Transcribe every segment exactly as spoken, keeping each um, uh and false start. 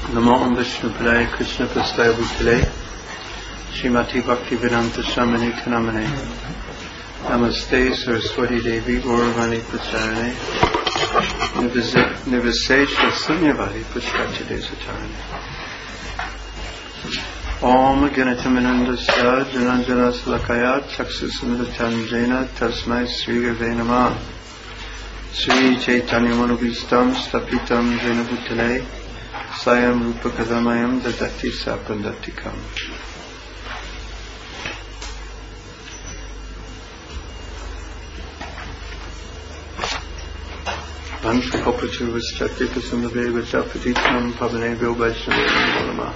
Namo Om Vishnu Padaya Krishna Prastaya Bhutale Srimati Bhaktivedanta Swamini Kanamane Namaste Saraswati Devi Gauravani Pracharane Nivasesha Sunyavadi Pushkachade Satarane Om Ganatamanandasya Jananjana Salakaya Chaksusamritanjena Tasmai Sri Gave Namah Sri Chaitanya Manubhistam Stapitam Jena Bhutale Sayam Rupa Kadamayam Dadati Sapandatikam. Vansha Kopachur Vaschati Kasundave Vachapatitam Pavane Vilvaishnava.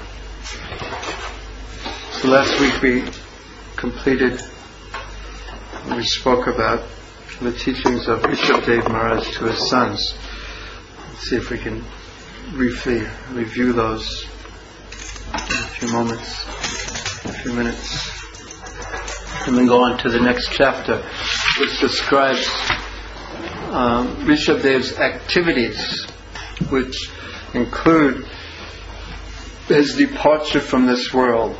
So last week we completed, we spoke about the teachings of Rishabdev Maharaj to his sons. Let's see if we can briefly review those in a few moments, a few minutes, and then go on to the next chapter, which describes um, Rishabdev's activities, which include his departure from this world.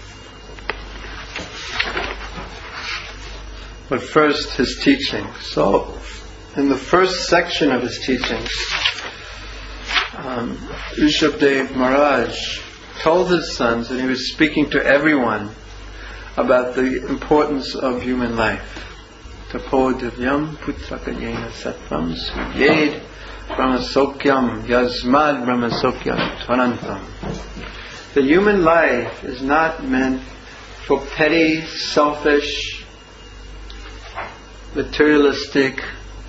But first, his teaching. So, in the first section of his teachings, Um, Rishabdev Maharaj told his sons, and he was speaking to everyone, about the importance of human life. Tapo divyam putrakanyena sattvam suyed brahmasokyam yasmad brahmasokyam tvanantam. The human life is not meant for petty, selfish, materialistic,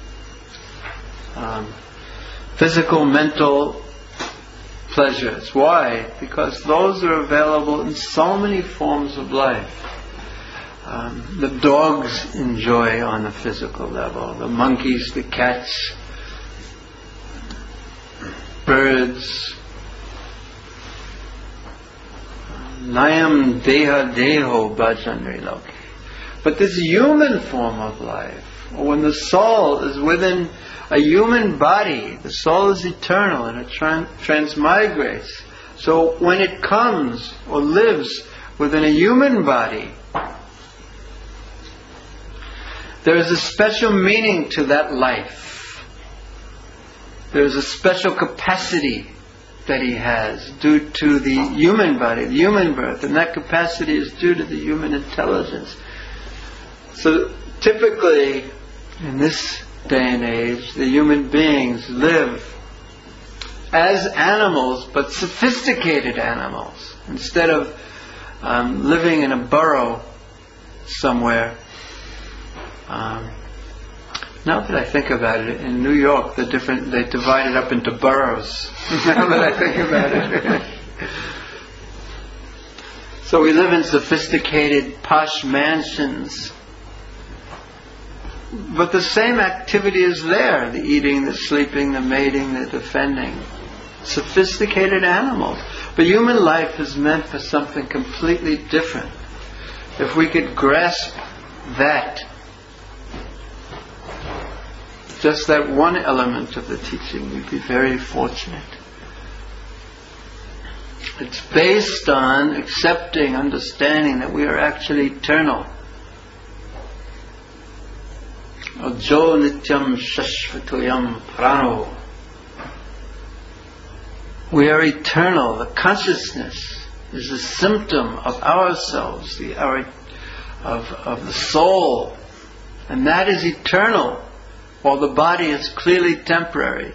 um, physical, mental pleasures. Why? Because those are available in so many forms of life. Um, the dogs enjoy on a physical level. The monkeys, the cats, birds. Nayam deha deho bhajanri loki. But this human form of life, or when the soul is within a human body, the soul is eternal and it tran- transmigrates. So when it comes or lives within a human body, there is a special meaning to that life. There is a special capacity that he has due to the human body, the human birth, and that capacity is due to the human intelligence. So typically, in this day and age, the human beings live as animals, but sophisticated animals. Instead of um, living in a burrow somewhere. Um, now that I think about it, in New York, the different they divide it up into boroughs. Now that I think about it. So we live in sophisticated, posh mansions. But the same activity is there. The eating, the sleeping, the mating, the defending. Sophisticated animals. But human life is meant for something completely different. If we could grasp that, just that one element of the teaching, we'd be very fortunate. It's based on accepting, understanding that we are actually eternal. Jo nityam shashvatoyam prano. We are eternal. The consciousness is a symptom of ourselves, the our, of of the soul, and that is eternal, while the body is clearly temporary.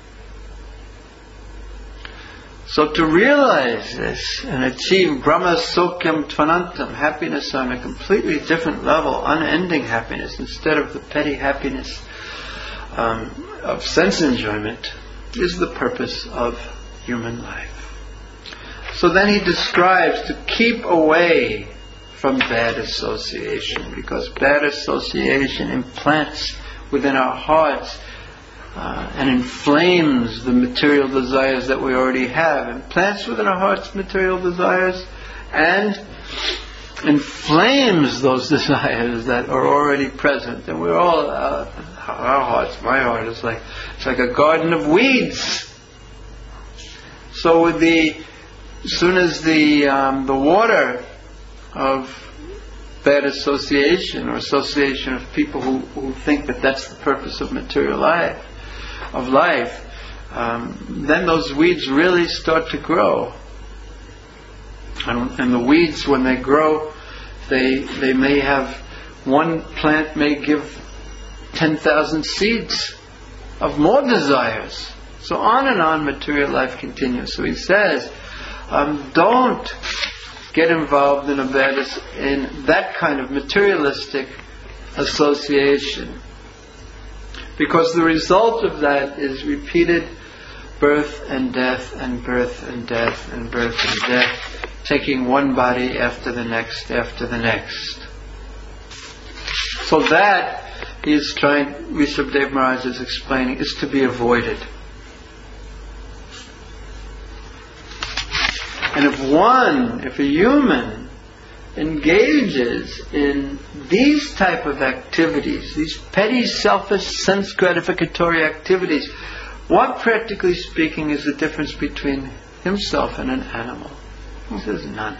So to realize this and achieve Brahma Sokyam Tvanantam, happiness on a completely different level, unending happiness, instead of the petty happiness um, of sense enjoyment, is the purpose of human life. So then he describes to keep away from bad association, because bad association implants within our hearts Uh, and inflames the material desires that we already have, and plants within our hearts material desires, and inflames those desires that are already present. And we're all, uh, our hearts, my heart is like, it's like a garden of weeds. So with the, as soon as the um, the water of bad association or association of people who, who think that that's the purpose of material life, of life, um, then those weeds really start to grow. And, and the weeds, when they grow, they they may have, one plant may give ten thousand seeds of more desires. So on and on material life continues. So he says, um, don't get involved in a bad, in that kind of materialistic association, because the result of that is repeated birth and death and birth and death and birth and death, taking one body after the next after the next. So that, he is trying, Rishabhdev Maharaj is explaining, is to be avoided. And if one, if a human engages in these type of activities, these petty, selfish, sense gratificatory activities, what, practically speaking, is the difference between himself and an animal? He says none.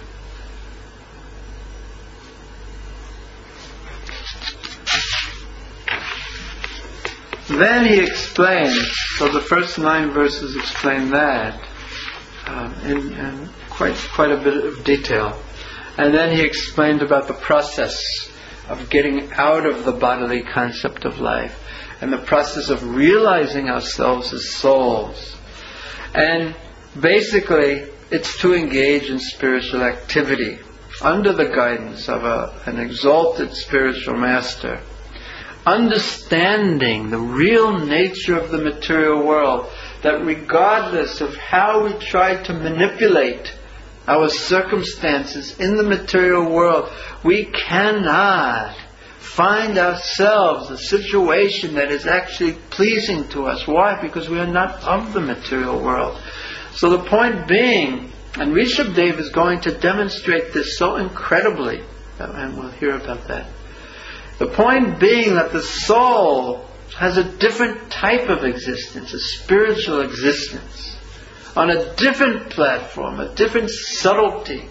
Then he explains, so the first nine verses explain that um, in, in quite quite a bit of detail. And then he explained about the process of getting out of the bodily concept of life and the process of realizing ourselves as souls. And basically, it's to engage in spiritual activity under the guidance of a, an exalted spiritual master, understanding the real nature of the material world, that regardless of how we try to manipulate our circumstances in the material world, we cannot find ourselves a situation that is actually pleasing to us. Why? Because we are not of the material world. So the point being, and Rishabhdev is going to demonstrate this so incredibly, and we'll hear about that. The point being that the soul has a different type of existence, a spiritual existence, on a different platform, a different subtlety.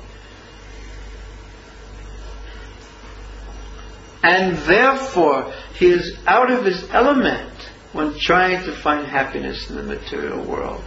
And therefore, he is out of his element when trying to find happiness in the material world.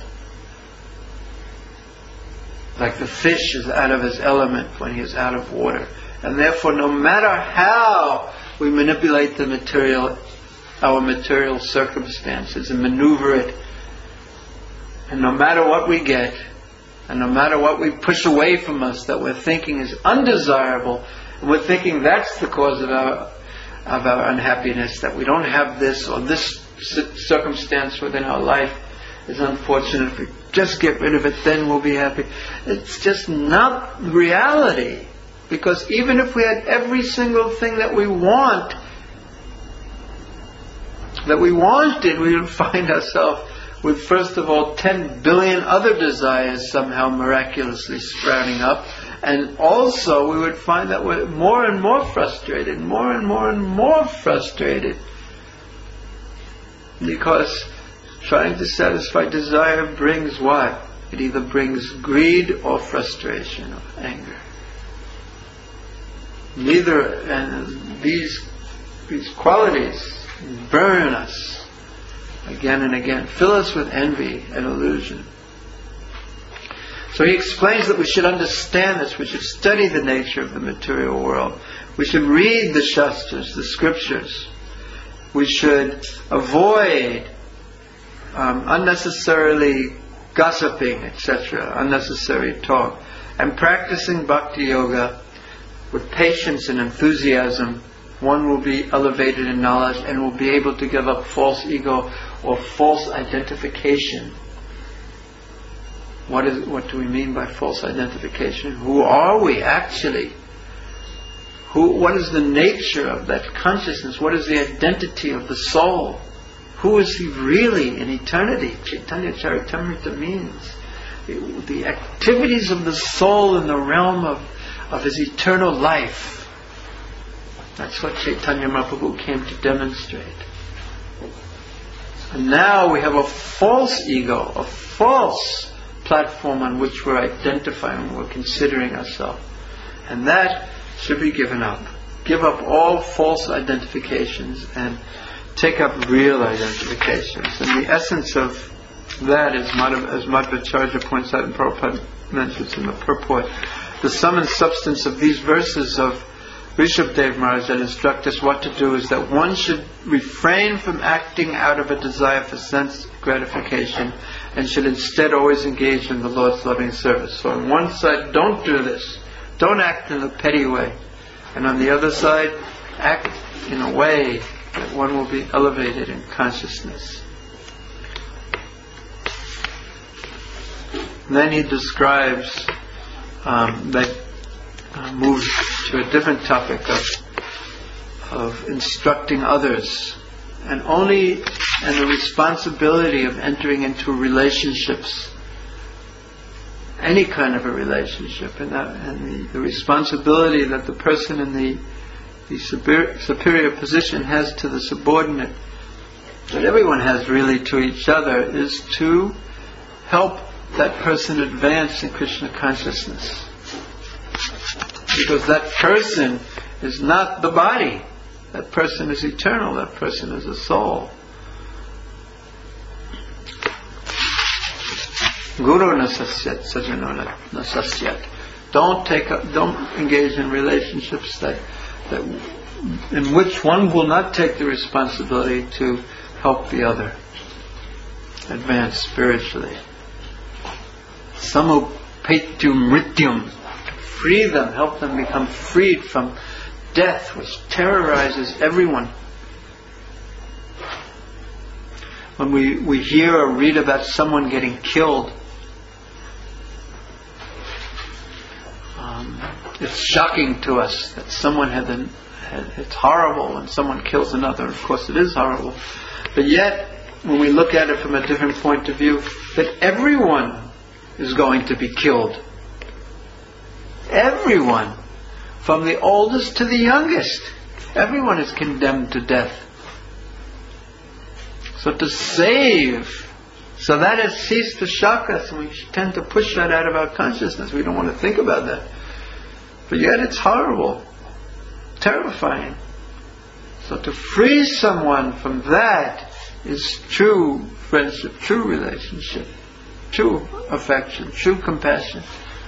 Like the fish is out of his element when he is out of water. And therefore, no matter how we manipulate the material, our material circumstances, and maneuver it, and no matter what we get, and no matter what we push away from us that we're thinking is undesirable, and we're thinking that's the cause of our of our unhappiness, that we don't have this, or this circumstance within our life is unfortunate. If we just get rid of it, then we'll be happy. It's just not reality. Because even if we had every single thing that we want, that we wanted, we would find ourselves with, first of all, ten billion other desires somehow miraculously sprouting up. And also we would find that we're more and more frustrated, more and more and more frustrated. Because trying to satisfy desire brings what? It either brings greed or frustration or anger. Neither, and these these qualities burn us again and again, fill us with envy and illusion. So he explains that we should understand this, we should study the nature of the material world, we should read the Shastras, the scriptures, we should avoid um, unnecessarily gossiping, et cetera, unnecessary talk, and practicing bhakti yoga with patience and enthusiasm. One will be elevated in knowledge and will be able to give up false ego or false identification. What is? What do we mean by false identification? Who are we actually? Who? What is the nature of that consciousness? What is the identity of the soul? Who is he really in eternity? Chaitanya Charitamrita means the activities of the soul in the realm of of his eternal life. That's what Chaitanya Mahaprabhu came to demonstrate. And now we have a false ego, a false platform on which we're identifying, we're considering ourselves. And that should be given up. Give up all false identifications and take up real identifications. And the essence of that is, as Madhvacharya points out and Prabhupada mentions in the purport, the sum and substance of these verses of Rishabhdev Maharaj that instruct us what to do is that one should refrain from acting out of a desire for sense gratification and should instead always engage in the Lord's loving service. So on one side, don't do this. Don't act in a petty way. And on the other side, act in a way that one will be elevated in consciousness. And then he describes um, that uh, moves to a different topic of of instructing others, and only and the responsibility of entering into relationships, any kind of a relationship, and, that, and the, the responsibility that the person in the the superior, superior position has to the subordinate, that everyone has really to each other, is to help that person advance in Krishna consciousness. Because that person is not the body. That person is eternal. That person is a soul. Guru nasasyat, sajano nasasyat. Don't take up, don't engage in relationships that, that in which one will not take the responsibility to help the other advance spiritually. Samupetyum mrityum, free them, help them become freed from death, which terrorizes everyone. When we, we hear or read about someone getting killed, um, it's shocking to us that someone had, an, had it's horrible when someone kills another. Of course it is horrible. But yet, when we look at it from a different point of view, that everyone is going to be killed. Everyone, from the oldest to the youngest, everyone is condemned to death. So to save, so that has ceased to shock us, and we tend to push that out of our consciousness. We don't want to think about that. But yet it's horrible, terrifying. So to free someone from that is true friendship, true relationship, true affection, true compassion.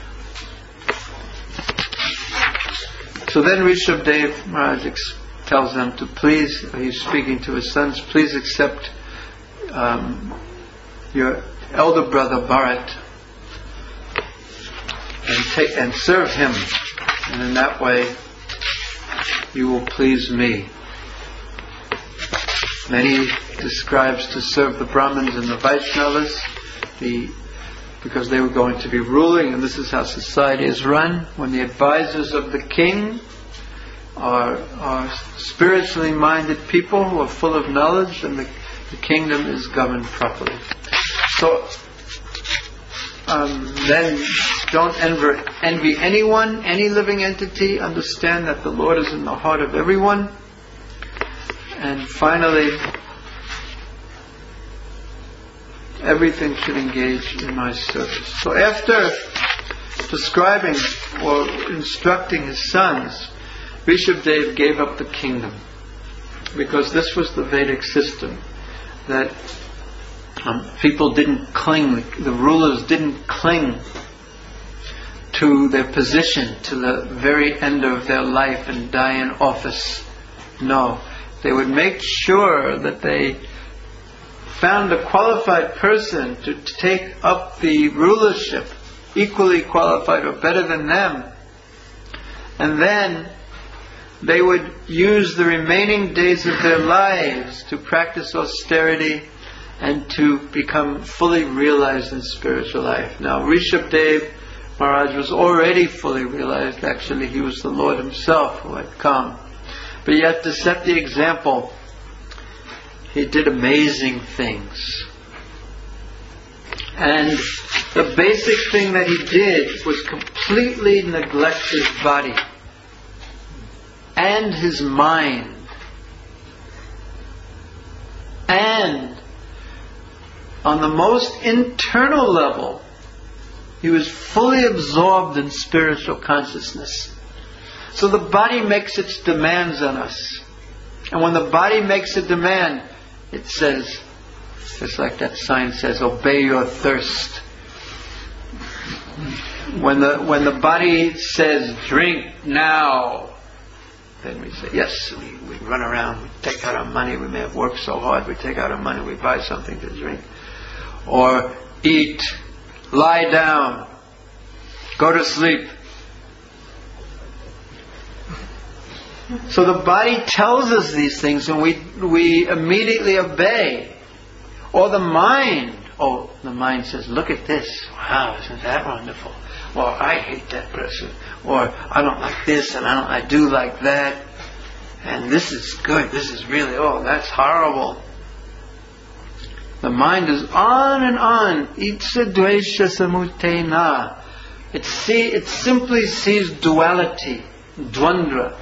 So then Rishabhdev Maharaj ex- tells them to please, he's speaking to his sons, please accept um, your elder brother Bharat and take and serve him, and in that way you will please me. Then he describes to serve the Brahmins and the Vaishnavas, the because they were going to be ruling, and this is how society is run. When the advisors of the king are, are spiritually minded people who are full of knowledge, and the, the kingdom is governed properly. So um, then don't envy, envy anyone, any living entity. Understand that the Lord is in the heart of everyone. And finally, everything should engage in my service. So after describing or instructing his sons, Rishabhdev gave up the kingdom, because this was the Vedic system, that um, people didn't cling, the rulers didn't cling to their position to the very end of their life and die in office. No, they would make sure that they found a qualified person to take up the rulership, equally qualified or better than them, and then they would use the remaining days of their lives to practice austerity and to become fully realized in spiritual life. Now, Rishabhdev Maharaj was already fully realized. Actually, he was the Lord himself who had come. But yet, to set the example, he did amazing things. And the basic thing that he did was completely neglect his body and his mind, and on the most internal level He was fully absorbed in spiritual consciousness. So the body makes its demands on us. And when the body makes a demand, it says, just like that sign says, obey your thirst. When the when the body says, drink now, then we say, yes, we, we run around, we take out our money, we may have worked so hard, we take out our money, we buy something to drink. Or eat, lie down, go to sleep. So the body tells us these things and we we immediately obey. Or the mind, oh, the mind says, look at this, wow, isn't that wonderful? Or I hate that person. Or I don't like this and I don't I do like that. And this is good, this is really, oh, that's horrible. The mind is on and on. Itsa dvesha samutena. It see it simply sees duality, dvandva.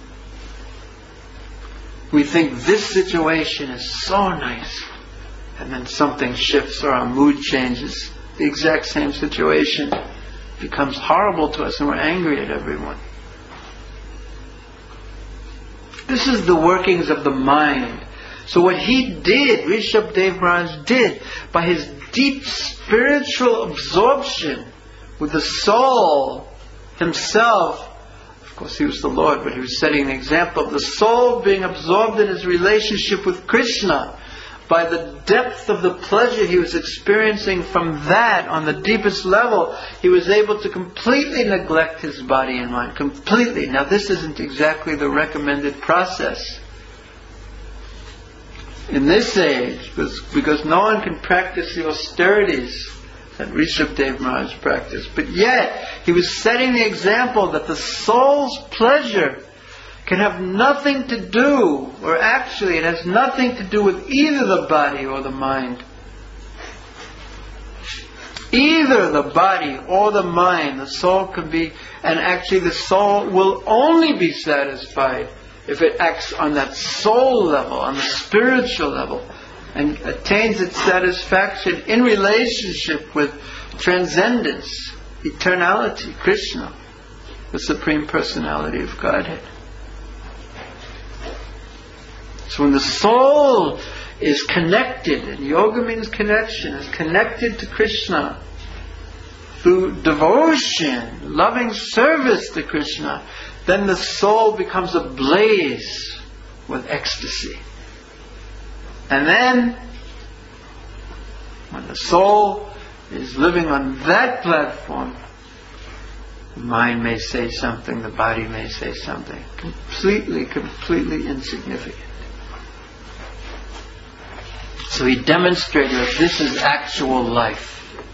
We think this situation is so nice, and then something shifts or our mood changes. The exact same situation becomes horrible to us and we're angry at everyone. This is the workings of the mind. So what he did, Rishabdev Maharaj did, by his deep spiritual absorption with the soul himself, of course he was the Lord, but he was setting an example of the soul being absorbed in his relationship with Krishna. By the depth of the pleasure he was experiencing from that on the deepest level, he was able to completely neglect his body and mind. Completely. Now this isn't exactly the recommended process in this age, because, because no one can practice the austerities that Rishabdev Maharaj practiced. But yet, he was setting the example that the soul's pleasure can have nothing to do, or actually it has nothing to do with either the body or the mind. Either the body or the mind, the soul can be, and actually the soul will only be satisfied if it acts on that soul level, on the spiritual level, and attains its satisfaction in relationship with transcendence, eternality, Krishna, the Supreme Personality of Godhead. So when the soul is connected, and yoga means connection, is connected to Krishna through devotion, loving service to Krishna, then the soul becomes ablaze with ecstasy. And then, when the soul is living on that platform, the mind may say something, the body may say something, completely, completely insignificant. So he demonstrated that this is actual life.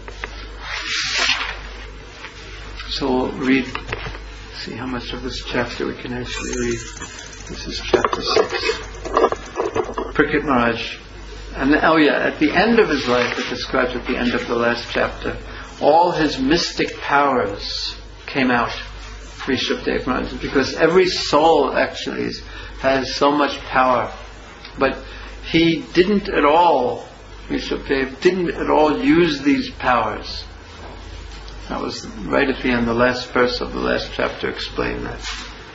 So we'll read, see how much of this chapter we can actually read. This is chapter six. Parikshit Maharaj. And oh yeah, at the end of his life, it describes at the end of the last chapter, all his mystic powers came out, Rishabdev Maharaj, because every soul actually is, has so much power. But he didn't at all, Rishabdev didn't at all use these powers. That was right at the end, the last verse of the last chapter explained that.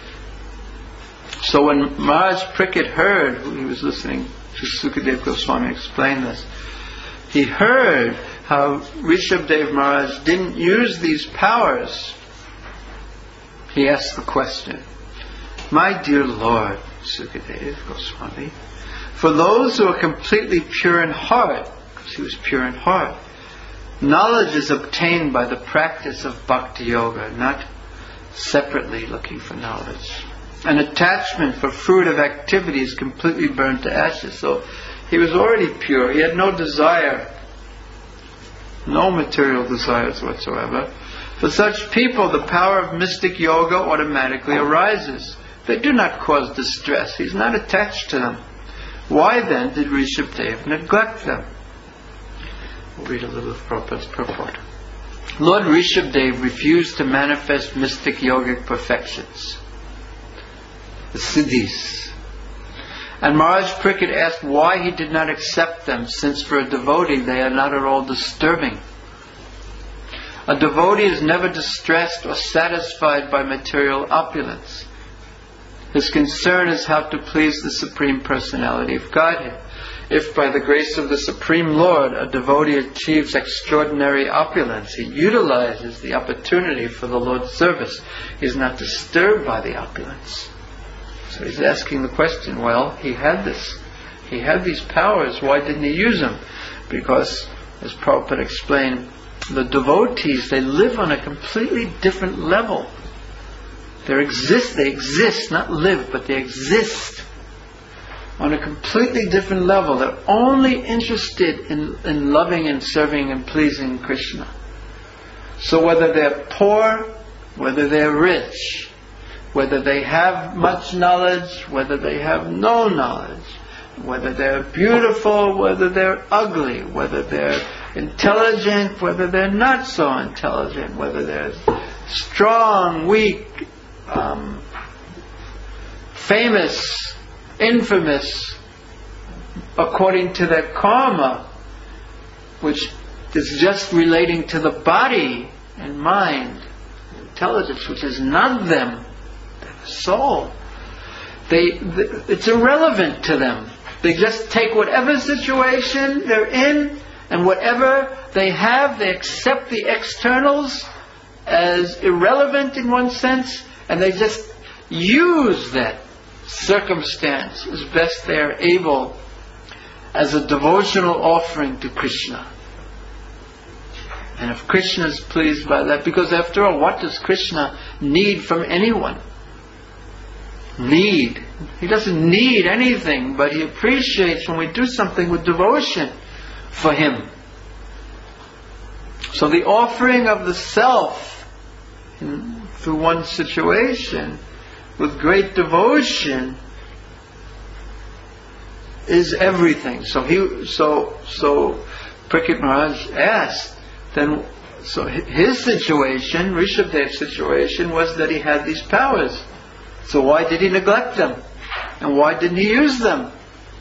So when Maharaj Parikshit heard, he was listening to Sukadeva Goswami explain this, he heard how Rishabdev Maharaj didn't use these powers. He asked the question, my dear Lord Sukadeva Goswami, for those who are completely pure in heart, because he was pure in heart, knowledge is obtained by the practice of bhakti yoga, not separately looking for knowledge. An attachment for fruitive activity is completely burned to ashes. So he was already pure. He had no desire, no material desires whatsoever. For such people, the power of mystic yoga automatically arises. They do not cause distress. He's not attached to them. Why then did Rishabdev neglect them? We'll read a little of Prabhupada's purport. Lord Rishabdev refused to manifest mystic yogic perfections, the siddhis. And Maharaj Parikshit asked why he did not accept them, since for a devotee they are not at all disturbing. A devotee is never distressed or satisfied by material opulence. His concern is how to please the Supreme Personality of Godhead. If by the grace of the Supreme Lord a devotee achieves extraordinary opulence, he utilizes the opportunity for the Lord's service. He is not disturbed by the opulence. So he's asking the question, well, he had this. He had these powers, why didn't he use them? Because, as Prabhupada explained, the devotees, they live on a completely different level. They exist, they exist, not live, but they exist on a completely different level. They're only interested in, in loving and serving and pleasing Krishna. So whether they're poor, whether they're rich, whether they have much knowledge, whether they have no knowledge, whether they're beautiful, whether they're ugly, whether they're intelligent, whether they're not so intelligent, whether they're strong, weak, um, famous, infamous, according to their karma, which is just relating to the body and mind, intelligence, which is not them, they're the soul. They, it's irrelevant to them. They just take whatever situation they're in, and whatever they have, they accept the externals as irrelevant in one sense, and they just use that circumstance as best they are able as a devotional offering to Krishna. And if Krishna is pleased by that, because after all, what does Krishna need from anyone? Need. He doesn't need anything, but he appreciates when we do something with devotion for him. So the offering of the self in, through one situation with great devotion is everything. So he, so so Parikshit Maharaj asked, then, so his situation, Rishabhadev's situation, was that he had these powers. So why did he neglect them? And why didn't he use them?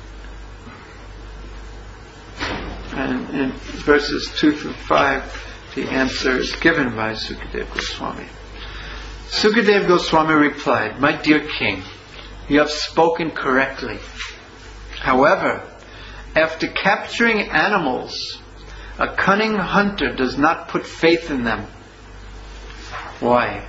And in verses two through five, the answer is given by Sukadeva Goswami. Sukadeva Goswami replied, "My dear king, you have spoken correctly. However, after capturing animals, a cunning hunter does not put faith in them." Why?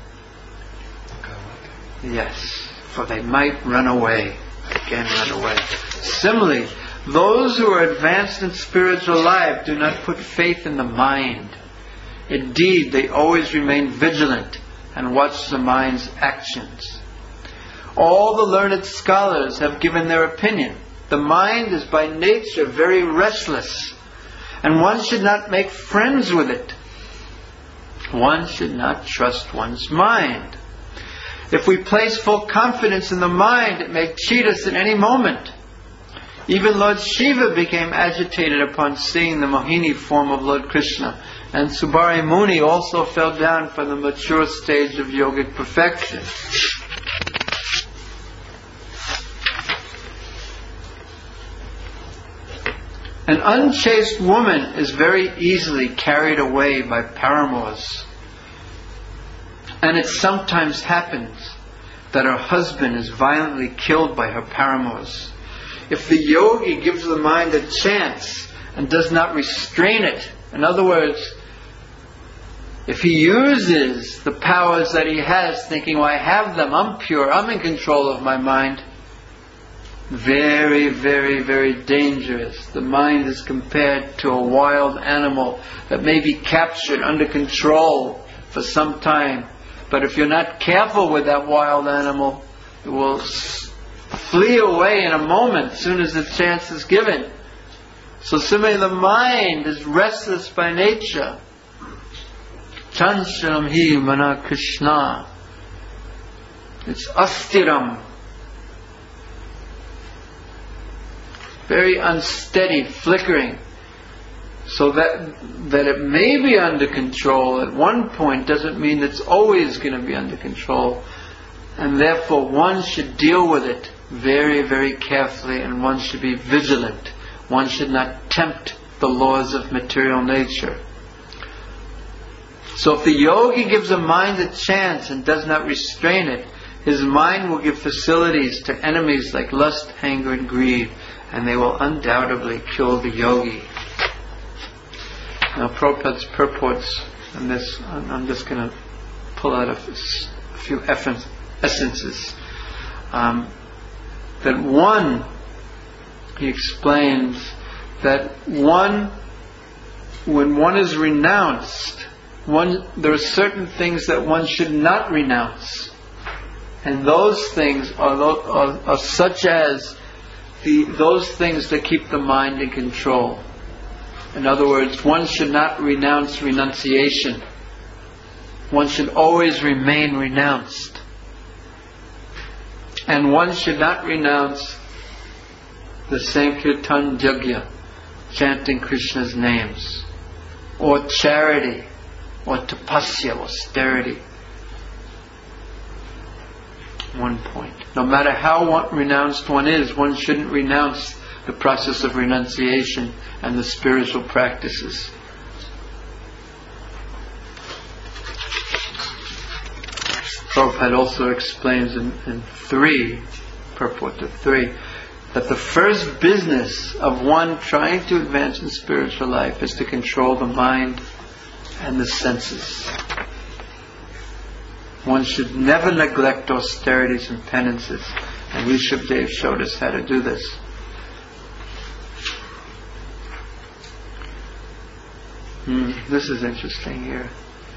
Yes, for they might run away. Again, run away. Similarly, those who are advanced in spiritual life do not put faith in the mind. Indeed, they always remain vigilant and watch the mind's actions. All the learned scholars have given their opinion. The mind is by nature very restless, and one should not make friends with it. One should not trust one's mind. If we place full confidence in the mind, it may cheat us at any moment. Even Lord Shiva became agitated upon seeing the Mohini form of Lord Krishna, and Subari Muni also fell down from the mature stage of yogic perfection. An unchaste woman is very easily carried away by paramours. And it sometimes happens that her husband is violently killed by her paramours. If the yogi gives the mind a chance and does not restrain it, in other words, if he uses the powers that he has, thinking, well, I have them, I'm pure, I'm in control of my mind, very, very, very dangerous. The mind is compared to a wild animal that may be captured under control for some time. But if you're not careful with that wild animal, it will flee away in a moment as soon as the chance is given. So similarly, the mind is restless by nature. Chanchalam hi mana Krishna. It's astiram. Very unsteady, flickering. So that that it may be under control at one point doesn't mean it's always going to be under control. And therefore one should deal with it very, very carefully, and one should be vigilant. One should not tempt the laws of material nature. So if the yogi gives a mind a chance and does not restrain it, his mind will give facilities to enemies like lust, anger, and greed, and they will undoubtedly kill the yogi. Now Prabhupada's purports on this, I'm just going to pull out a few essences. Um, that one, he explains that one, when one is renounced, one, there are certain things that one should not renounce. And those things are, are, are such as the, those things that keep the mind in control. In other words, one should not renounce renunciation. One should always remain renounced. And one should not renounce the Sankirtan Yajna, chanting Krishna's names, or charity, or tapasya, austerity. One point. No matter how one renounced one is, one shouldn't renounce the process of renunciation and the spiritual practices. Prabhupada also explains in, in three, purport to three, that the first business of one trying to advance in spiritual life is to control the mind and the senses. One should never neglect austerities and penances, and Rishabhdev showed us how to do this. Hmm, this is interesting here.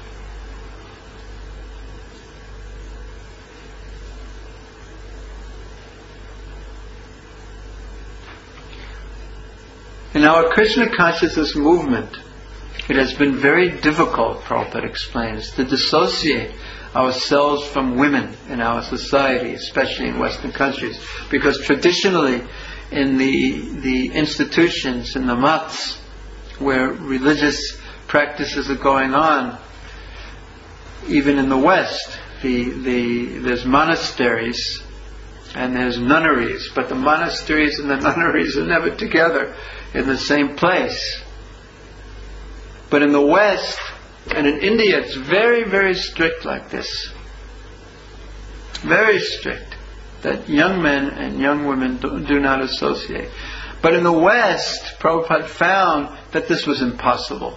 In our Krishna consciousness movement, it has been very difficult, Prabhupada explains, to dissociate ourselves from women in our society, especially in Western countries, because traditionally in the the institutions, in the mats, where religious practices are going on, even in the West, the the there's monasteries and there's nunneries, but the monasteries and the nunneries are never together in the same place. But in the West and in India, it's very, very strict like this. Very strict. That young men and young women do, do not associate. But in the West, Prabhupada found that this was impossible.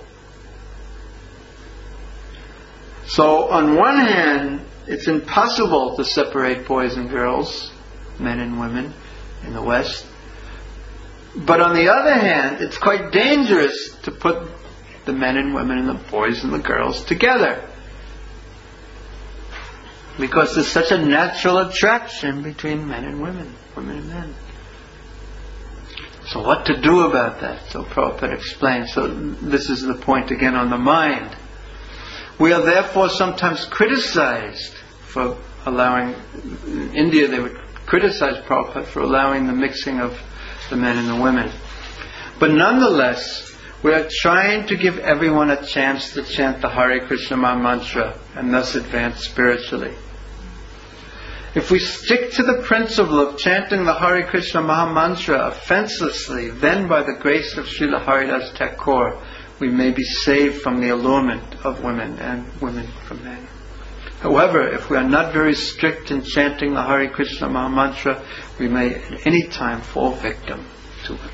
So on one hand, it's impossible to separate boys and girls, men and women, in the West. But on the other hand, it's quite dangerous to put the men and women and the boys and the girls together, because there's such a natural attraction between men and women, women and men. So what to do about that? So Prabhupada explains. So this is the point again on the mind. We are therefore sometimes criticized for allowing, in India they would criticize Prabhupada for allowing the mixing of the men and the women. But nonetheless, we are trying to give everyone a chance to chant the Hare Krishna Maha Mantra and thus advance spiritually. If we stick to the principle of chanting the Hare Krishna Maha Mantra offenselessly, then by the grace of Srila Haridas Thakur, we may be saved from the allurement of women and women from men. However, if we are not very strict in chanting the Hare Krishna Maha Mantra, we may at any time fall victim to women.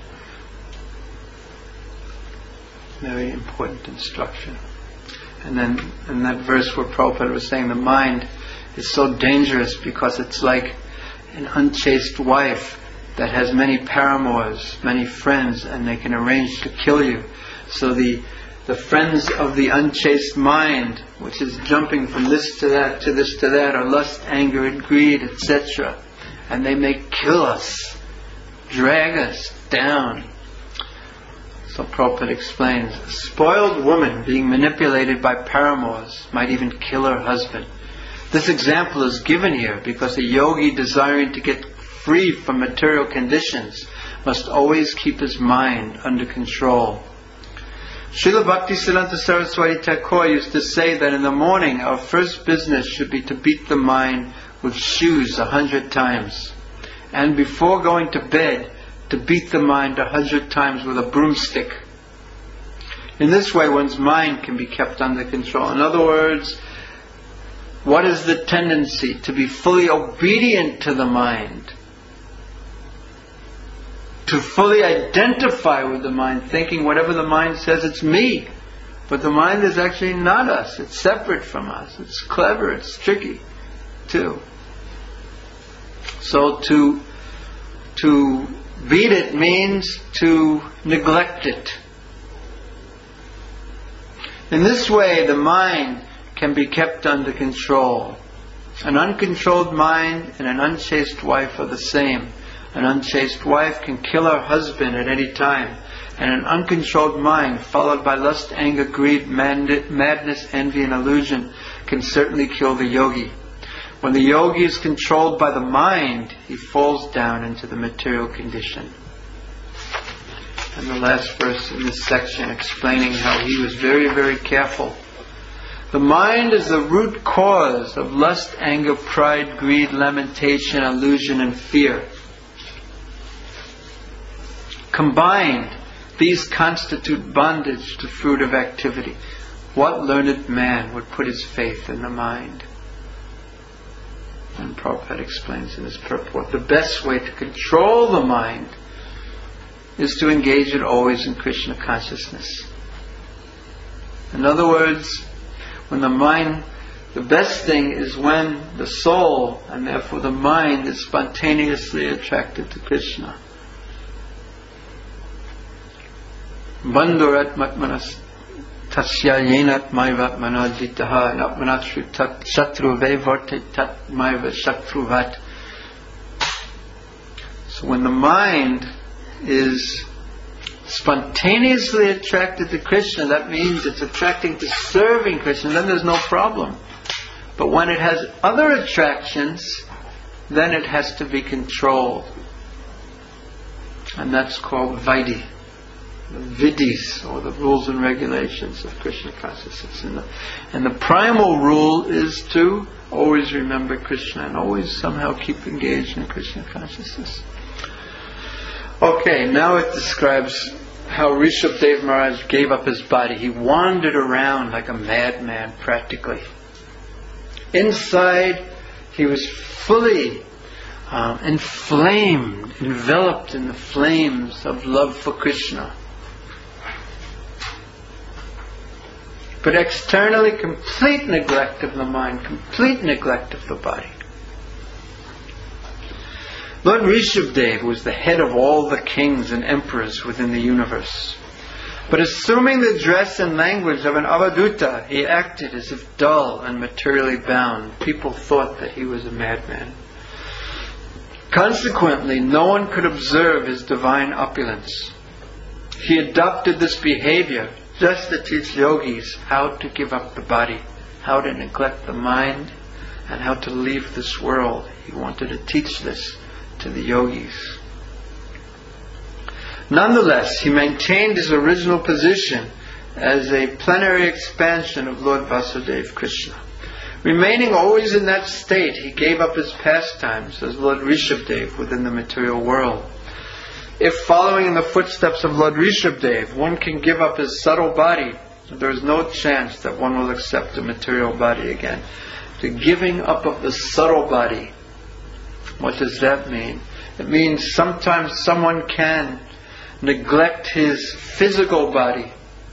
Very important instruction. And then in that verse where Prabhupada was saying the mind is so dangerous because it's like an unchaste wife that has many paramours, many friends, and they can arrange to kill you. So the the friends of the unchaste mind, which is jumping from this to that to this to that, are lust, anger, and greed, et cetera. And they may kill us, drag us down. So Prabhupada explains, a spoiled woman being manipulated by paramours might even kill her husband. This example is given here because a yogi desiring to get free from material conditions must always keep his mind under control. Srila Bhaktisiddhanta Saraswati Thakur used to say that in the morning our first business should be to beat the mind with shoes a hundred times, and before going to bed to beat the mind a hundred times with a broomstick. In this way, one's mind can be kept under control. In other words, what is the tendency? To be fully obedient to the mind. To fully identify with the mind, thinking whatever the mind says, it's me. But the mind is actually not us. It's separate from us. It's clever. It's tricky, too. So to, to beat it means to neglect it. In this way, the mind can be kept under control. An uncontrolled mind and an unchaste wife are the same. An unchaste wife can kill her husband at any time, and an uncontrolled mind, followed by lust, anger, greed, madness, envy, and illusion, can certainly kill the yogi. When the yogi is controlled by the mind, he falls down into the material condition. And the last verse in this section explaining how he was very, very careful. The mind is the root cause of lust, anger, pride, greed, lamentation, illusion, and fear. Combined, these constitute bondage to fruit of activity. What learned man would put his faith in the mind? And Prabhupada explains in his purport, the best way to control the mind is to engage it always in Krishna consciousness. In other words, when the mind, the best thing is when the soul, and therefore the mind, is spontaneously attracted to Krishna. Bandhurat matmanas tasya yenat maivat manaditaha natmanatru tat shatruve vorte tat maiva shatruvat. So when the mind is spontaneously attracted to Krishna, that means it's attracting to serving Krishna, then there's no problem. But when it has other attractions, then it has to be controlled. And that's called Vaidhi. The vidhis, or the rules and regulations of Krishna consciousness. And the, and the primal rule is to always remember Krishna and always somehow keep engaged in Krishna consciousness. Okay, now it describes how Rishabdev Maharaj gave up his body. He wandered around like a madman practically. Inside, he was fully uh, inflamed, enveloped in the flames of love for Krishna. But externally, complete neglect of the mind, complete neglect of the body. Lord Rishabdev was the head of all the kings and emperors within the universe. But assuming the dress and language of an Avaduta, he acted as if dull and materially bound. People thought that he was a madman. Consequently, no one could observe his divine opulence. He adopted this behavior just to teach yogis how to give up the body, how to neglect the mind, and how to leave this world. He wanted to teach this to the yogis. Nonetheless, he maintained his original position as a plenary expansion of Lord Vasudeva Krishna. Remaining always in that state, he gave up his pastimes as Lord Rishabdev within the material world. If following in the footsteps of Lord Rishabdev, one can give up his subtle body, there is no chance that one will accept a material body again. The giving up of the subtle body, what does that mean? It means sometimes someone can neglect his physical body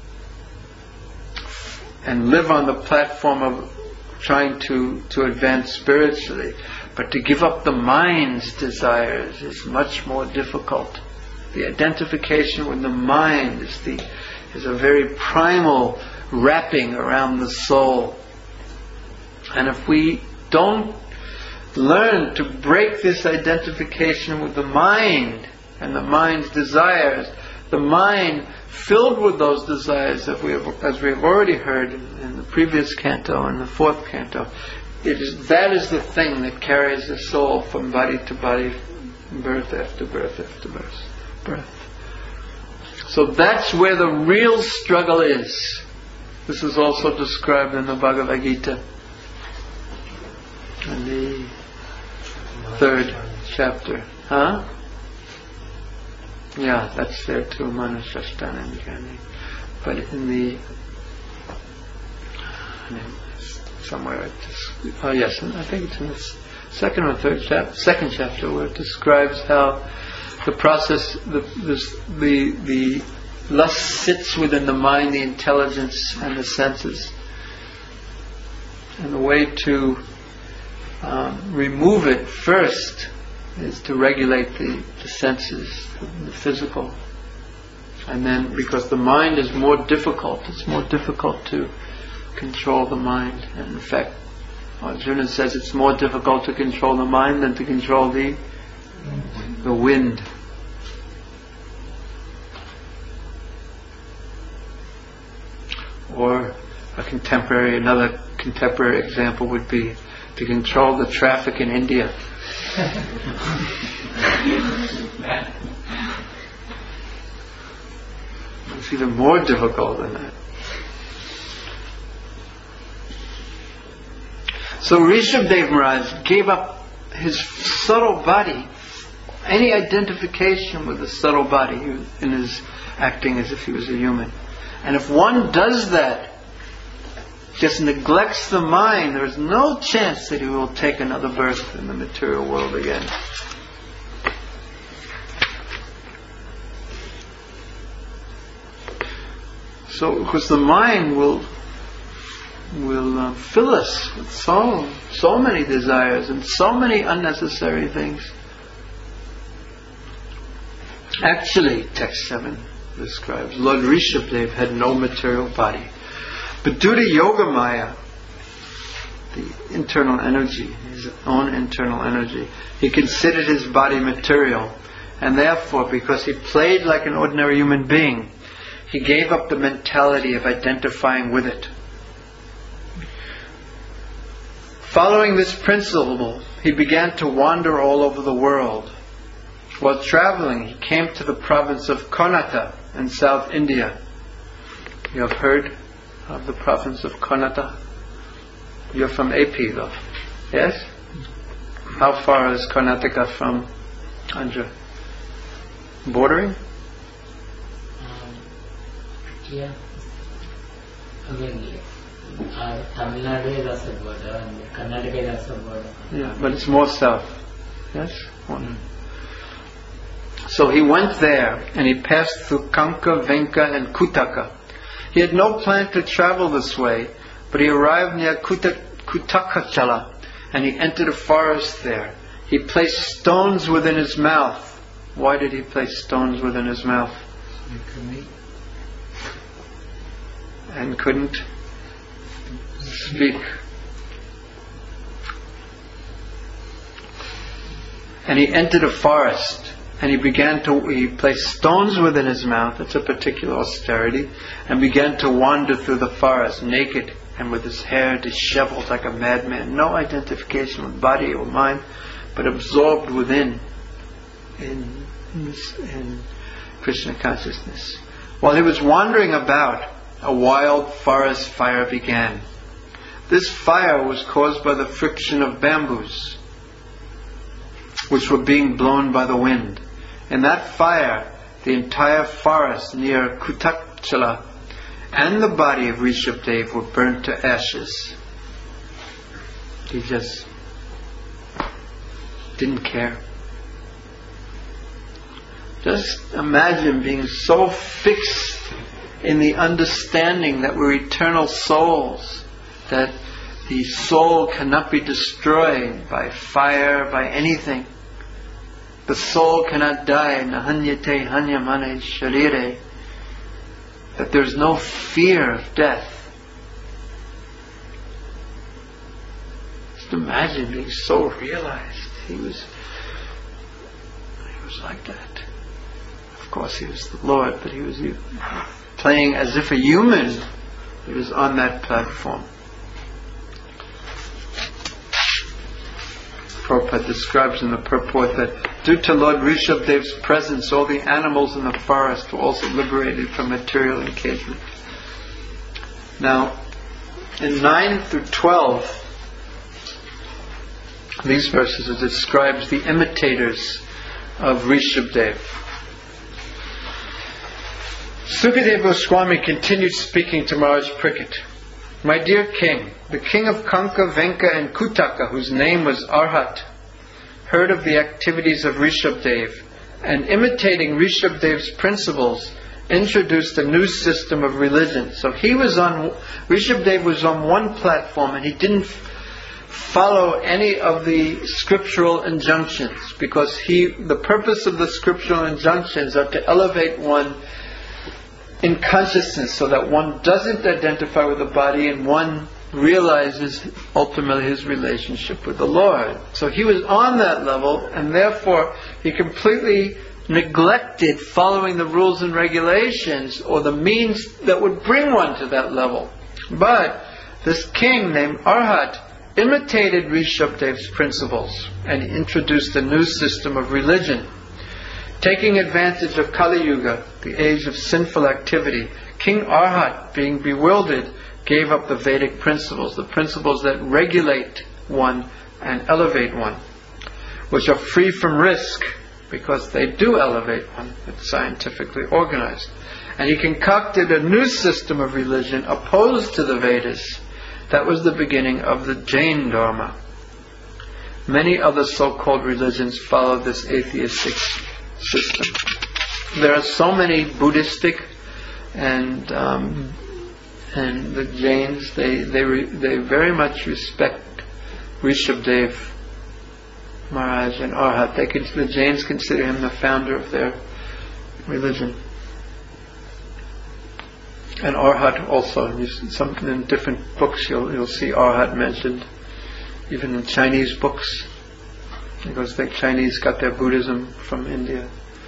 and live on the platform of trying to, to advance spiritually. But to give up the mind's desires is much more difficult. The identification with the mind is the is a very primal wrapping around the soul. And if we don't learn to break this identification with the mind and the mind's desires, the mind filled with those desires that we have, as we have already heard in, in the previous canto and the fourth canto, it is, that is the thing that carries the soul from body to body, birth after birth after birth. birth. So that's where the real struggle is. This is also described in the Bhagavad Gita, in the third chapter. Huh? Yeah, that's there too. Manusasthana Jnani. but in the somewhere it just, oh yes, I think it's in the second or third chapter, second chapter, where it describes how the process, the this, the the lust sits within the mind, the intelligence, and the senses, and the way to um, remove it first is to regulate the, the senses, the physical. And then, because the mind is more difficult, it's more difficult to control the mind. And in fact, Arjuna says it's more difficult to control the mind than to control the the wind. Or a contemporary, another contemporary example would be to control the traffic in India. It's even more difficult than that. So Rishabdev Maharaj gave up his subtle body, any identification with the subtle body in his acting as if he was a human. And if one does that, just neglects the mind, there is no chance that he will take another birth in the material world again. So, because the mind will will uh, fill us with so so many desires and so many unnecessary things. Actually, text seven describes Lord Rishabdev had no material body, but due to Yogamaya, the internal energy, his own internal energy, he considered his body material, and therefore, because he played like an ordinary human being, he gave up the mentality of identifying with it. Following this principle, he began to wander all over the world. While traveling, he came to the province of Konata in South India. You have heard of the province of Konata? You're from A P though, yes? How far is Karnataka from Andhra? Bordering? Um, yeah. I mean, uh, Tamil Nadu is also border and Karnataka is also border. Yeah, but it's more south. Yes? One. So he went there and he passed through Kanka, Venka and Kutaka. He had no plan to travel this way, but he arrived near Kuta, Kutakachala and he entered a forest there. He placed stones within his mouth. Why did he place stones within his mouth? And couldn't speak. And he entered a forest. And he began to, he placed stones within his mouth, it's a particular austerity, and began to wander through the forest naked and with his hair disheveled like a madman. No identification with body or mind, but absorbed within in, in Krishna consciousness. While he was wandering about, a wild forest fire began. This fire was caused by the friction of bamboos, which were being blown by the wind. In that fire, the entire forest near Kutakchala and the body of Rishabdev were burnt to ashes. He just didn't care. Just imagine being so fixed in the understanding that we're eternal souls, that the soul cannot be destroyed by fire, by anything. The soul cannot die, nahanyate hanyamane sharire, that there's no fear of death. Just imagine being so realized. He was, he was like that. Of course he was the Lord, but he was playing as if a human. He was on that platform. Prabhupada describes in the purport that due to Lord Rishabdev's presence, all the animals in the forest were also liberated from material encagement. Now, in nine through twelve, these verses it describes the imitators of Rishabdev. Sukadeva Goswami continued speaking to Maharaj Parikshit. My dear king, the king of Kanka, Venka and Kutaka, whose name was Arhat, heard of the activities of Rishabdev, and imitating Rishabdev's principles, introduced a new system of religion. So he was on, Rishabdev was on one platform and he didn't follow any of the scriptural injunctions, because he, the purpose of the scriptural injunctions are to elevate one in consciousness so that one doesn't identify with the body and one realizes ultimately his relationship with the Lord. So he was on that level, and therefore he completely neglected following the rules and regulations or the means that would bring one to that level. But this king named Arhat imitated Rishabdev's principles and introduced a new system of religion. Taking advantage of Kali Yuga, the age of sinful activity, King Arhat, being bewildered, gave up the Vedic principles, the principles that regulate one and elevate one, which are free from risk, because they do elevate one. It's scientifically organized. And he concocted a new system of religion opposed to the Vedas. That was the beginning of the Jain Dharma. Many other so-called religions followed this atheistic system. There are so many Buddhistic and um, and the Jains. They they re, they very much respect Rishabdev Maharaj and Arhat. They can, the Jains consider him the founder of their religion. And Arhat also. You see some, in different books you'll you'll see Arhat mentioned, even in Chinese books, because the Chinese got their Buddhism from India.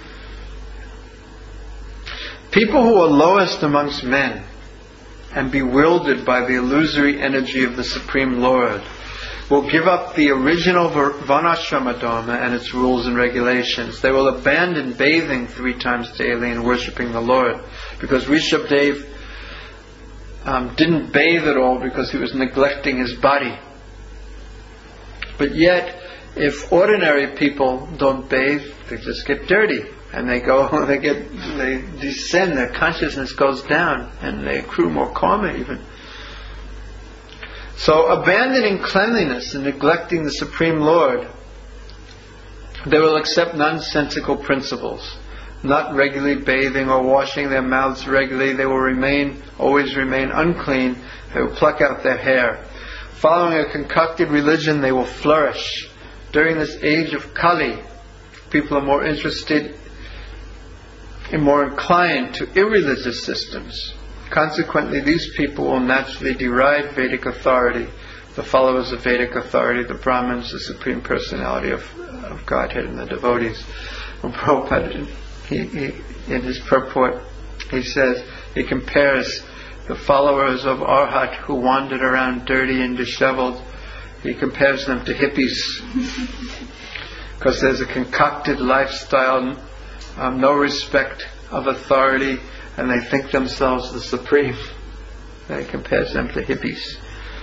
People who are lowest amongst men and bewildered by the illusory energy of the Supreme Lord will give up the original Varnashrama Dharma and its rules and regulations. They will abandon bathing three times daily and worshipping the Lord, because Rishabdev um, didn't bathe at all because he was neglecting his body. But yet, if ordinary people don't bathe, they just get dirty, and they go, they get, they descend. Their consciousness goes down, and they accrue more karma even. So, abandoning cleanliness and neglecting the Supreme Lord, they will accept nonsensical principles. Not regularly bathing or washing their mouths regularly, they will remain, always remain unclean. They will pluck out their hair. Following a concocted religion, they will flourish. During this age of Kali, people are more interested and more inclined to irreligious systems. Consequently, these people will naturally deride Vedic authority, the followers of Vedic authority, the Brahmins, the Supreme Personality of, of Godhead, and the devotees. And Prabhupada, he, he, in his purport, he says, he compares the followers of Arhat who wandered around dirty and disheveled, he compares them to hippies, because there's a concocted lifestyle, um, no respect of authority, and they think themselves the supreme. He compares them to hippies.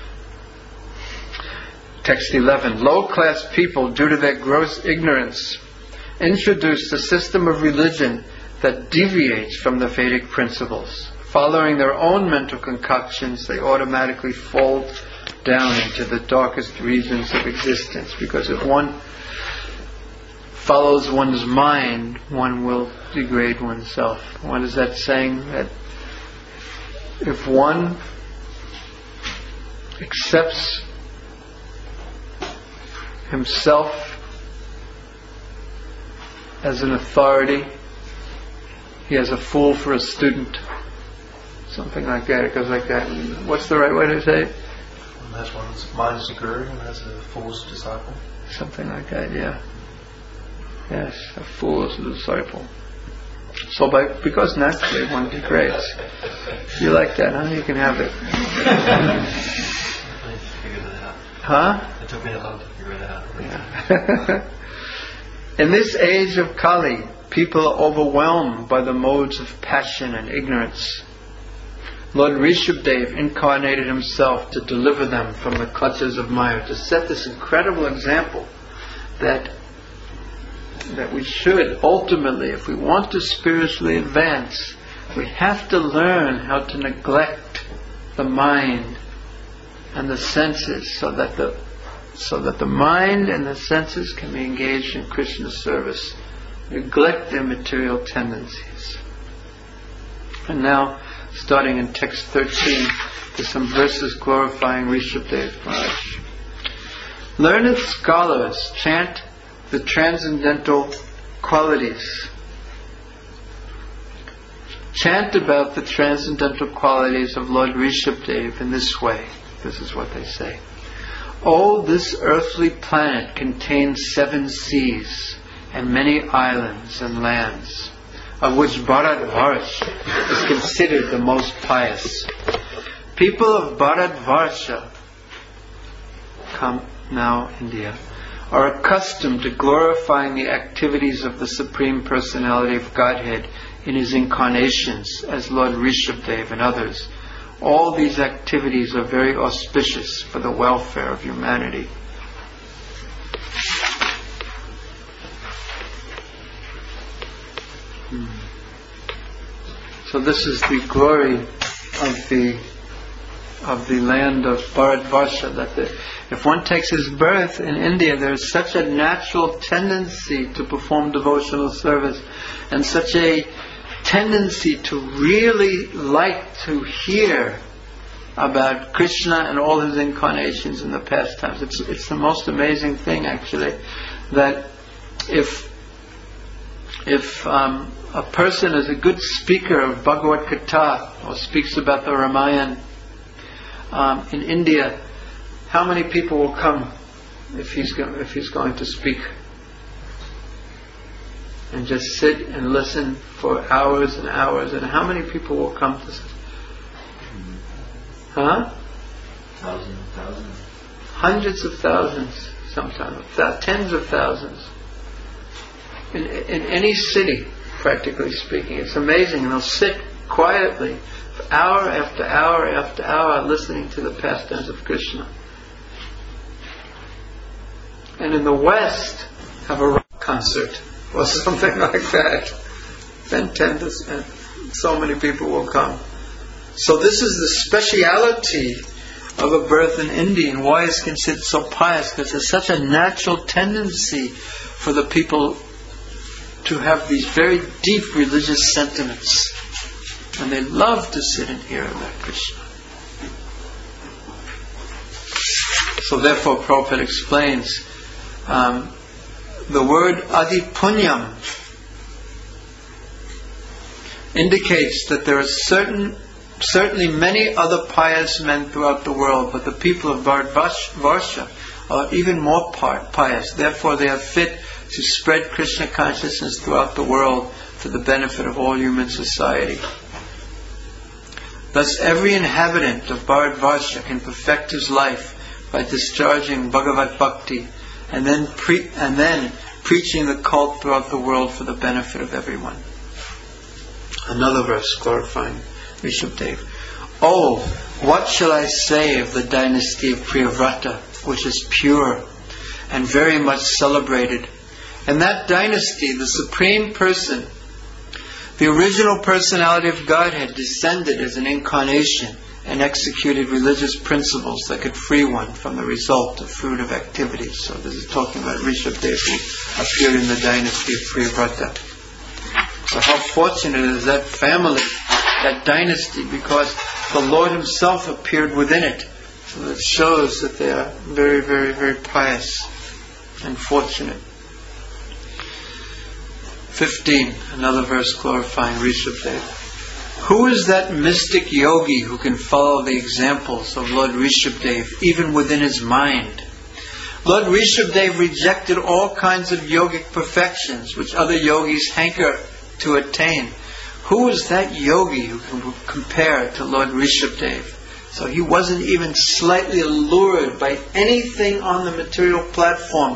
Text eleven. Low-class people, due to their gross ignorance, introduced a system of religion that deviates from the Vedic principles. Following their own mental concoctions, they automatically fall down into the darkest regions of existence, because if one follows one's mind, one will degrade oneself. What is that saying? That if one accepts himself as an authority, he has a fool for a student. Something like that. It goes like that. What's the right way to say it? That's one's mind's guru, and that's a fool's disciple. Something like that, yeah. Yes, a fool is a disciple. So by because naturally one degrades. You like that, huh? You can have it. I figured it out. Huh? It took me a long to figure it out. Yeah. In this age of Kali, people are overwhelmed by the modes of passion and ignorance. Lord Rishabdev incarnated himself to deliver them from the clutches of Maya, to set this incredible example that that we should ultimately, if we want to spiritually advance, We have to learn how to neglect the mind and the senses so that the so that the mind and the senses can be engaged in Krishna service. Neglect their material tendencies. And now, starting in text thirteen, there's some verses glorifying Rishabdev Maharaj. Learned scholars chant the transcendental qualities. Chant about the transcendental qualities of Lord Rishabdev in this way. This is what they say. Oh, this earthly planet contains seven seas and many islands and lands, of which Bharatvarsha is considered the most pious. People of Bharatvarsha, come now India, are accustomed to glorifying the activities of the Supreme Personality of Godhead in His incarnations as Lord Rishabdev and others. All these activities are very auspicious for the welfare of humanity. Hmm. So this is the glory of the of the land of Bharatvarsha, that the, if one takes his birth in India, there is such a natural tendency to perform devotional service, and such a tendency to really like to hear about Krishna and all his incarnations in the past times. It's, it's the most amazing thing, actually, that if if um, a person is a good speaker of Bhagavad Gita or speaks about the Ramayana um, in India, how many people will come if he's go- if he's going to speak? And just sit and listen for hours and hours. And how many people will come to sit? Huh? Thousands, thousands. Hundreds of thousands, sometimes. Th- tens of thousands. In, in any city, practically speaking. It's amazing. And they'll sit quietly for hour after hour after hour listening to the pastimes of Krishna. And in the West, have a rock concert or something like that. Then ten to so many people will come. So this is the speciality of a birth in India, and why it's considered so pious, because there's such a natural tendency for the people to have these very deep religious sentiments, and they love to sit and hear about Krishna. So therefore Prabhupada explains um, the word adipunyam indicates that there are certain, certainly many other pious men throughout the world, but the people of Bharatvarsha are even more pious. Therefore they are fit to spread Krishna consciousness throughout the world for the benefit of all human society. Thus every inhabitant of Bharatvarsha can perfect his life by discharging Bhagavad Bhakti and then pre- and then preaching the cult throughout the world for the benefit of everyone. Another verse glorifying Rishabdev. Oh, what shall I say of the dynasty of Priyavrata, which is pure and very much celebrated. In that dynasty, the Supreme Person, the original personality of Godhead, descended as an incarnation and executed religious principles that could free one from the result of fruitive activities. So this is talking about Rishabdev, who appeared in the dynasty of Priyavrata. So how fortunate is that family, that dynasty, because the Lord Himself appeared within it. So it shows that they are very, very, very pious and fortunate. fifteen, another verse glorifying Rishabdev. Who is that mystic yogi who can follow the examples of Lord Rishabdev even within his mind? Lord Rishabdev rejected all kinds of yogic perfections which other yogis hanker to attain. Who is that yogi who can compare to Lord Rishabdev? So he wasn't even slightly allured by anything on the material platform.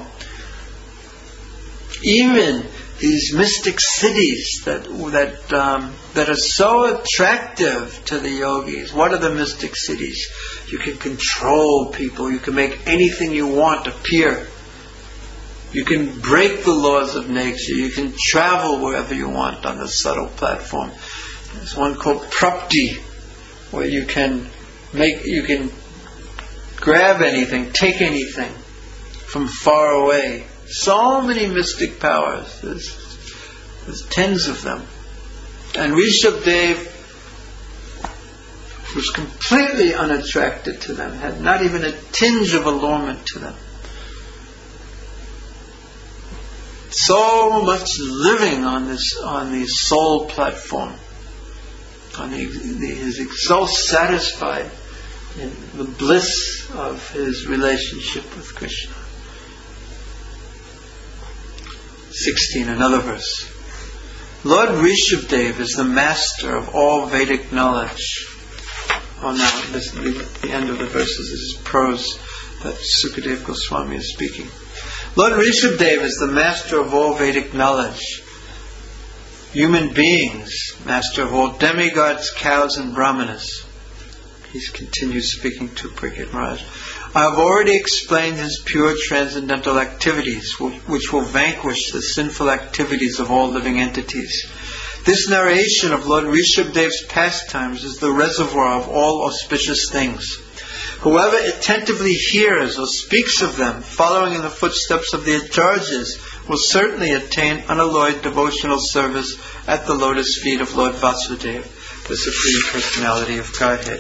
Even these mystic cities that that um, that are so attractive to the yogis. What are the mystic cities? You can control people. You can make anything you want appear. You can break the laws of nature. You can travel wherever you want on the subtle platform. There's one called prapti, where you can make, you can grab anything, take anything from far away. So many mystic powers. There's, there's tens of them. And Rishabdev was completely unattracted to them, had not even a tinge of allurement to them. So much living on this, on the soul platform. On the, the, he's so satisfied in the bliss of his relationship with Krishna. sixteen, another verse. Lord Rishabdev is the master of all Vedic knowledge. Oh, now, this, the, the end of the verses is prose that Sukadev Goswami is speaking. Lord Rishabdev is the master of all Vedic knowledge. Human beings, master of all demigods, cows and brahmanas. He continues speaking to Parikshit Maharaj. I have already explained his pure transcendental activities, which will vanquish the sinful activities of all living entities. This narration of Lord Rishabdev's pastimes is the reservoir of all auspicious things. Whoever attentively hears or speaks of them, following in the footsteps of the Acharyas, will certainly attain unalloyed devotional service at the lotus feet of Lord Vasudeva, the Supreme Personality of Godhead.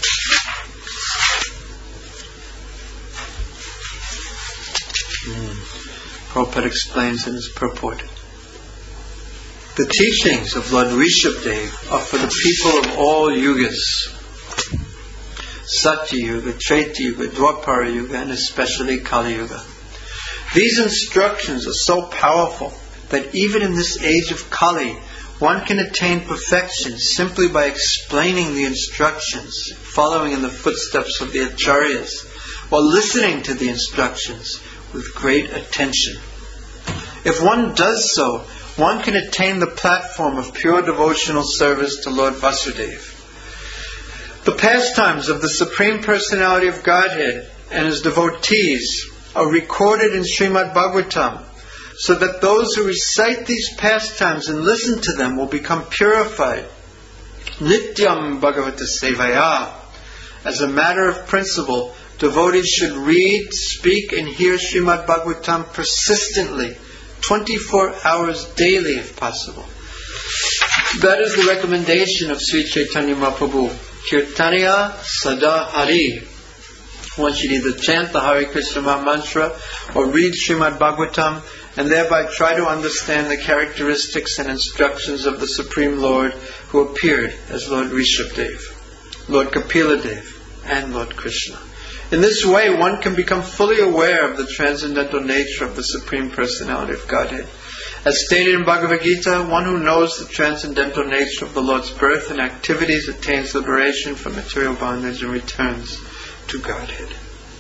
Hmm. Prabhupada explains in his purport. The teachings of Lord Rishabdev are for the people of all yugas. Satya Yuga, Treta Yuga, Dwapara Yuga, and especially Kali Yuga. These instructions are so powerful that even in this age of Kali, one can attain perfection simply by explaining the instructions, following in the footsteps of the Acharyas, while listening to the instructions with great attention. If one does so, one can attain the platform of pure devotional service to Lord Vasudeva. The pastimes of the Supreme Personality of Godhead and His devotees are recorded in Srimad Bhagavatam, so that those who recite these pastimes and listen to them will become purified. Nityam Bhagavata Sevaya. As a matter of principle, devotees should read, speak, and hear Srimad Bhagavatam persistently, twenty-four hours daily if possible. That is the recommendation of Sri Chaitanya Mahaprabhu. Kirtaniya Sada Hari. One should either chant the Hare Krishna mantra or read Srimad Bhagavatam and thereby try to understand the characteristics and instructions of the Supreme Lord who appeared as Lord Rishabdev, Lord Kapila Dev, and Lord Krishna. In this way, one can become fully aware of the transcendental nature of the Supreme Personality of Godhead. As stated in Bhagavad Gita, one who knows the transcendental nature of the Lord's birth and activities attains liberation from material bondage and returns to Godhead.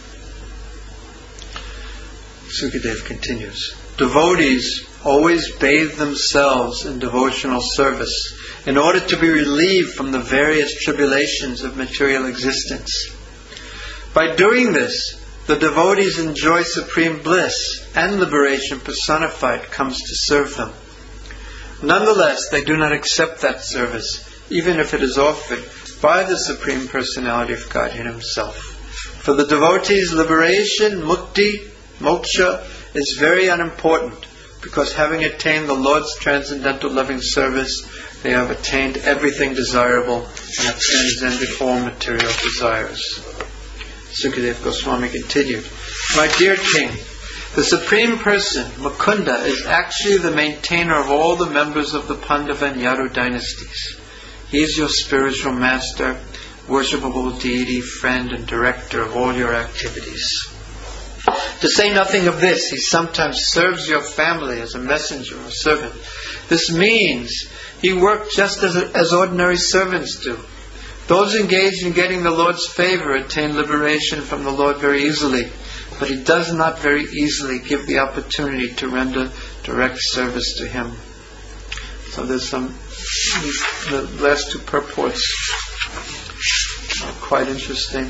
Sukadev continues. Devotees always bathe themselves in devotional service in order to be relieved from the various tribulations of material existence. By doing this, the devotees enjoy supreme bliss, and liberation personified comes to serve them. Nonetheless, they do not accept that service, even if it is offered by the Supreme Personality of Godhead Himself. For the devotees, liberation, mukti, moksha, is very unimportant, because having attained the Lord's transcendental loving service, they have attained everything desirable and have transcended all material desires. Sukadev Goswami continued, My dear King, the Supreme Person, Mukunda, is actually the maintainer of all the members of the Pandava and Yadu dynasties. He is your spiritual master, worshipable deity, friend, and director of all your activities. To say nothing of this, he sometimes serves your family as a messenger or servant. This means he worked just as, as ordinary servants do. Those engaged in getting the Lord's favor attain liberation from the Lord very easily, but He does not very easily give the opportunity to render direct service to Him. So there's some, the last two purports are quite interesting.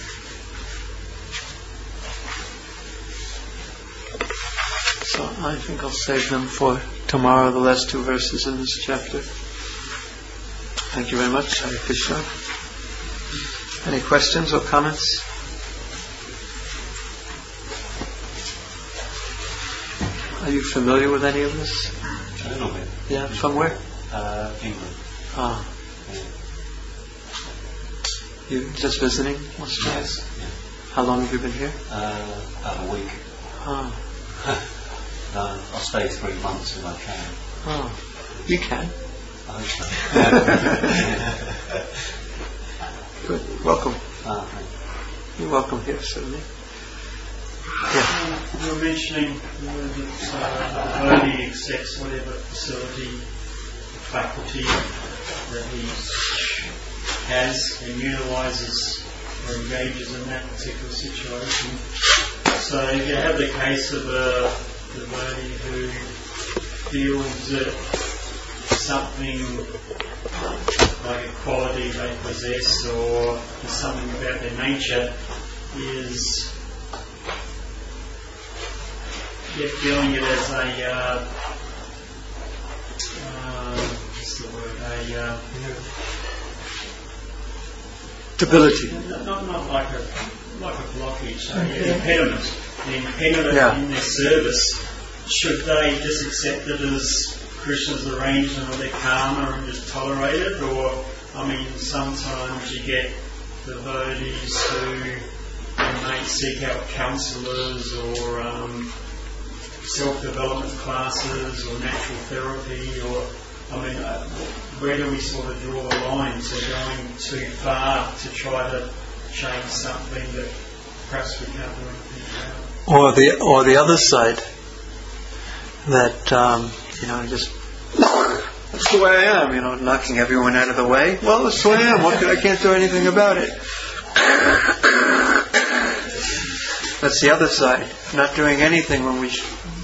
So I think I'll save them for tomorrow, the last two verses in this chapter. Thank you very much. Hare Krishna. Any questions or comments? Are you familiar with any of this? A little bit. Yeah, from where? Uh, England. Ah. Yeah. You just visiting Australia? Yes. Yeah. How long have you been here? Uh, about a week. Ah. uh, I'll stay three months if I can. Oh. You can. I hope so. Good. Welcome. Ah, thank you. You're welcome here, certainly. Yeah. You were mentioning you know, that uh, Bodhi accepts whatever facility, faculty that he has and utilises or engages in that particular situation. So if you have the case of a devotee who feels that something like a quality they possess or something about their nature is, they're feeling it as a, uh, uh, what's the word, a, uh, Stability. not, not like a, like a blockage, so an impediment, an impediment Yeah. in their service. Should they just accept it as Krishna's arrangement or their karma and just tolerate it? Or, I mean, sometimes you get devotees who may seek out counsellors or um, self-development classes or natural therapy, or, I mean, uh, where do we sort of draw the line to going too far to try to change something that perhaps we can't do anything about? Or the or the other side, that um, you know, just that's the way I am. You know, knocking everyone out of the way. Well, that's the way I am. What can, I can't do anything about it. That's the other side. Not doing anything when we. Sh-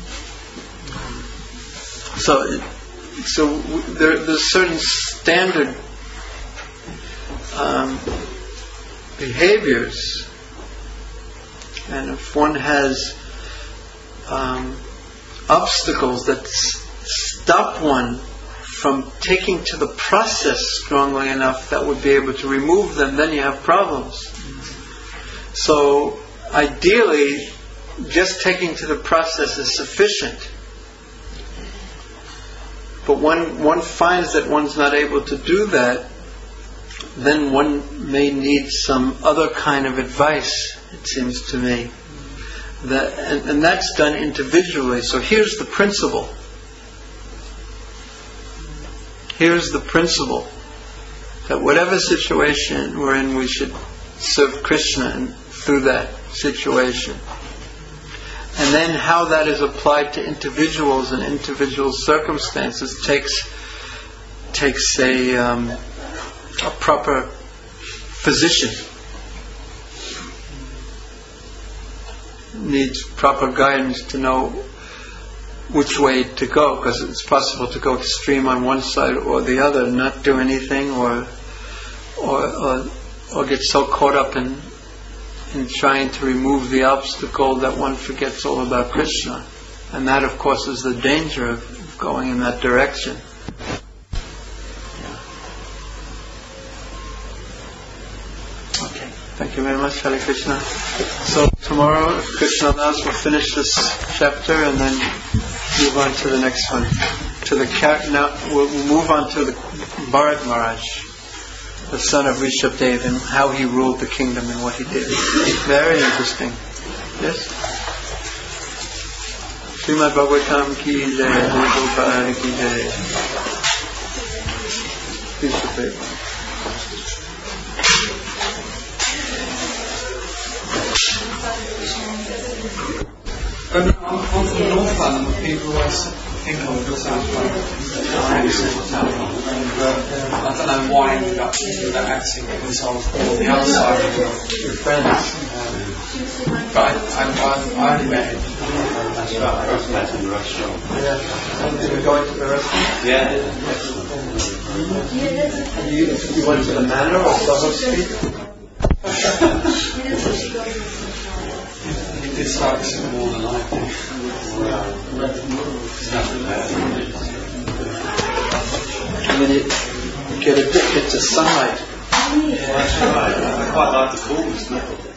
so, so there, there's certain standard um, behaviors. And if one has um, obstacles that s- stop one from taking to the process strongly enough that would be able to remove them, then you have problems. So ideally, just taking to the process is sufficient. But when one finds that one's not able to do that, then one may need some other kind of advice, it seems to me. That, and, and that's done individually. So here's the principle. Here's the principle. That whatever situation we're in, we should serve Krishna and through that situation. And then how that is applied to individuals and individual circumstances takes takes a um, a proper physician. Needs proper guidance to know which way to go, because it's possible to go extreme on one side or the other, not do anything, or or or, or get so caught up in in trying to remove the obstacle that one forgets all about Krishna. And that, of course, is the danger of going in that direction. Yeah. Okay, thank you very much, Hare Krishna. So tomorrow, if Krishna allows, we'll finish this chapter and then move on to the next one. To the cat. Now we'll move on to the Bharat Maharaj, the son of Rishabdev, and how he ruled the kingdom and what he did. Very interesting. Yes? Srimad Bhagavatam ki jai, Gopal ki jai. Please prepare. I'm, I'm from North London, but people always think of it as South London. And uh, I don't know why I ended up thinking about accent because I was on the other side of your friends. Um, but I, I, I, I only met him. That's right, I first met in the restaurant. Yeah. And did we go into the restaurant? Yeah. And you, you went to the Manor or Soho Street? He dislikes it more than I do. I mean, it, get addicted to sunlight. Yeah, that's right. I quite like the coolness now.